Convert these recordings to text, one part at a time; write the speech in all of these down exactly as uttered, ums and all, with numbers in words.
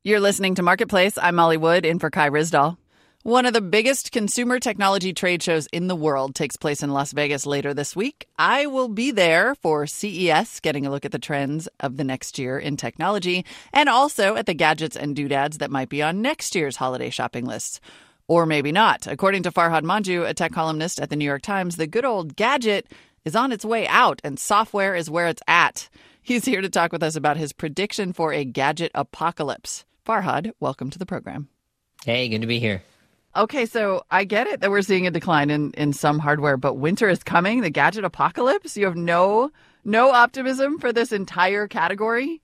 You're listening to Marketplace. I'm Molly Wood, in for Kai Ryssdal. One of the biggest consumer technology trade shows in the world takes place in Las Vegas later this week. I will be there for C E S, getting a look at the trends of the next year in technology, and also at the gadgets and doodads that might be on next year's holiday shopping lists. Or maybe not. According to Farhad Manjoo, a tech columnist at the New York Times, the good old gadget is on its way out, and software is where it's at. He's here to talk with us about his prediction for a gadget apocalypse. Farhad, welcome to the program. Hey, good to be here. Okay, so I get it that we're seeing a decline in, in some hardware, but winter is coming, the gadget apocalypse? You have no no optimism for this entire category?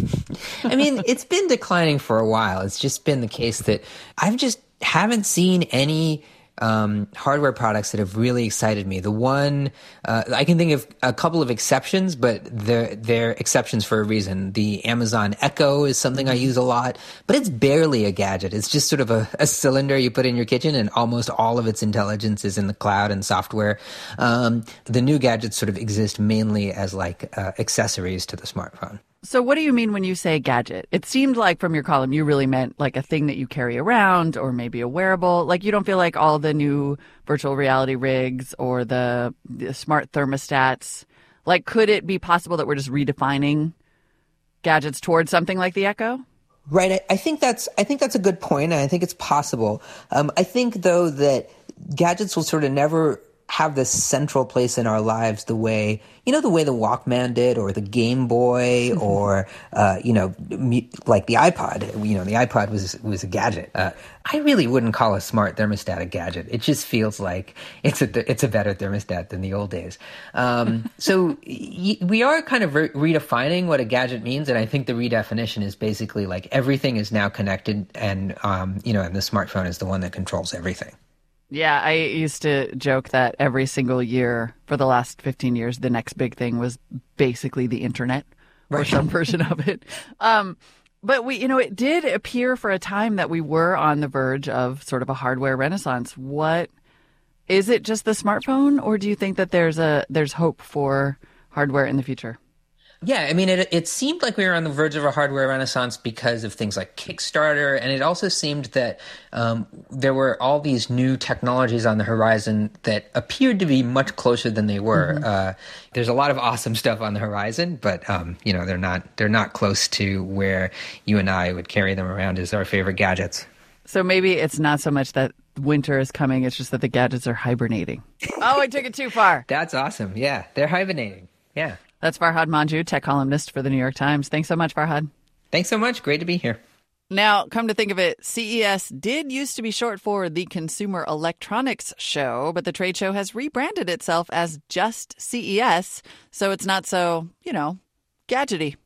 I mean, it's been declining for a while. It's just been the case that I've just haven't seen any um, hardware products that have really excited me. The one, uh, I can think of a couple of exceptions, but they're, they're exceptions for a reason. The Amazon Echo is something I use a lot, but it's barely a gadget. It's just sort of a, a cylinder you put in your kitchen, and almost all of its intelligence is in the cloud and software. Um, the new gadgets sort of exist mainly as like uh, accessories to the smartphone. So what do you mean when you say gadget? It seemed like from your column you really meant like a thing that you carry around, or maybe a wearable. Like you don't feel like all the new virtual reality rigs or the, the smart thermostats. Like could it be possible that we're just redefining gadgets towards something like the Echo? Right. I, I think that's I think that's a good point, and I think it's possible. Um, I think though that gadgets will sort of never have this central place in our lives the way, you know, the way the Walkman did, or the Game Boy, mm-hmm. or, uh, you know, like the iPod. You know, the iPod was was a gadget. Uh, I really wouldn't call a smart thermostat a gadget. It just feels like it's a it's a better thermostat than the old days. Um, so y- we are kind of re- redefining what a gadget means, and I think the redefinition is basically like everything is now connected, and um, you know, and the smartphone is the one that controls everything. Yeah, I used to joke that every single year for the last fifteen years, the next big thing was basically the internet, right, or some version of it. Um, but we, you know, it did appear for a time that we were on the verge of sort of a hardware renaissance. What is it? Just the smartphone, or do you think that there's a there's hope for hardware in the future? Yeah, I mean, it it seemed like we were on the verge of a hardware renaissance because of things like Kickstarter, and it also seemed that um, there were all these new technologies on the horizon that appeared to be much closer than they were. Mm-hmm. Uh, there's a lot of awesome stuff on the horizon, but um, you know, they're not they're not close to where you and I would carry them around as our favorite gadgets. So maybe it's not so much that winter is coming; it's just that the gadgets are hibernating. Oh, I took it too far. That's awesome. Yeah, they're hibernating. Yeah. That's Farhad Manjoo, tech columnist for the New York Times. Thanks so much, Farhad. Thanks so much. Great to be here. Now, come to think of it, C E S did used to be short for the Consumer Electronics Show, but the trade show has rebranded itself as just C E S, so it's not so, you know, gadgety.